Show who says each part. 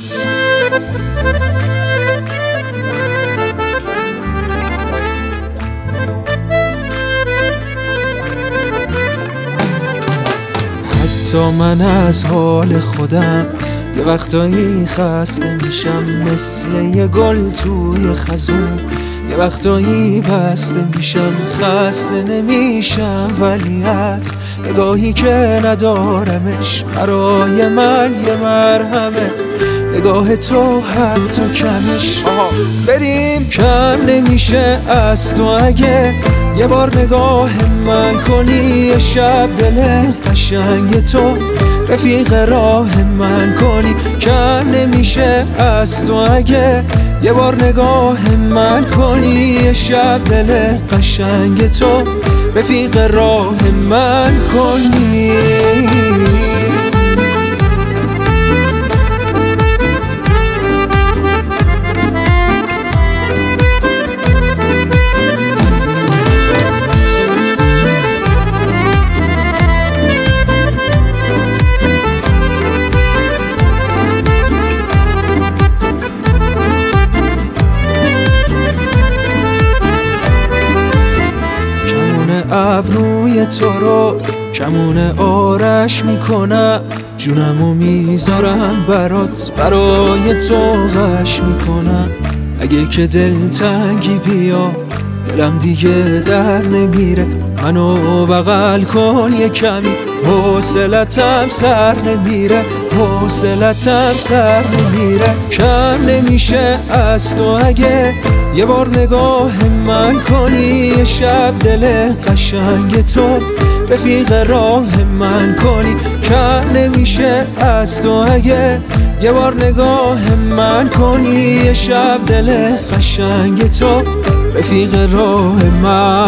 Speaker 1: حتی من از حال خودم یه وقتایی خسته میشم، مثل یه گل توی خزون. یه وقتایی بسته میشم، خسته نمیشم، ولی از نگاهی که ندارمش برای من یه مرهمه. نگاه تو حتی کمش بریم کم نمیشه از تو. اگه یه بار نگاه من کنی، یه شب دل قشنگ تو رفیق راه من کنی، کم نمیشه از تو. اگه یه بار نگاه من کنی، یه شب دل قشنگ تو رفیق راه من کنی. ابروی تو رو کمون آرش میکنم، جونمو میذارم برات، برای تو غش میکنم. اگه که دلتنگی بیا، دلم دیگه در نمیره، منو بغل کن یه کمی، حوصلتم سر نمیره، حوصلتم سر نمیره. کم نمیشه از تو اگه یه بار نگاه من کنی، یه شب دل قشنگ تو رفیق راه من کنی. کم نمیشه از تو اگه یه بار نگاه من کنی، یه شب دل قشنگ تو رفیق راه من